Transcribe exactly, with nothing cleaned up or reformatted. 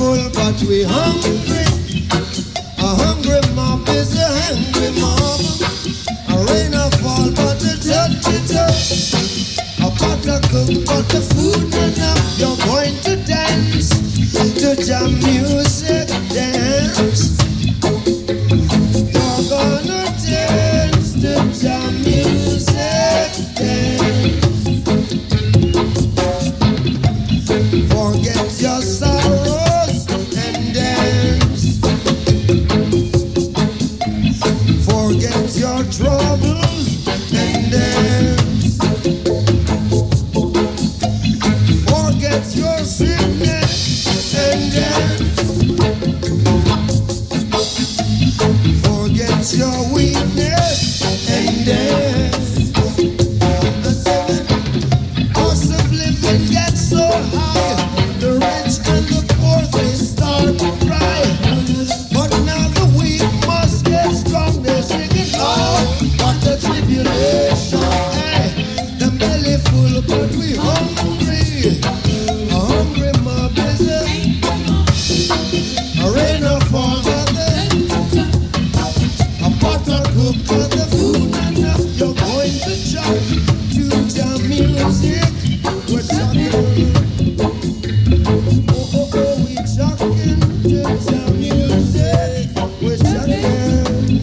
full, but we hungry. A hungry mob is a hungry mob. A rain or fall, but a touch it up. A pot of cook, but the food enough. You're going to dance to jam music, dance. You're gonna dance to jam music, dance. Forget your sorrows and dance. Forget your troubles and dance. Forget your sickness and dance. Forget your weakness and dance. The seven cost of living gets so high. The rich and the poor they start to cry. But now the weak must get strong. They're singing, oh, what a tribulation. Hey, the belly full, but we hungry. A hungry mob is a, a rain or fall, a pot or cook for the food enough. You're going to chop to jam music. We're talking. Oh, oh, oh, we talking to jam music. We're talking.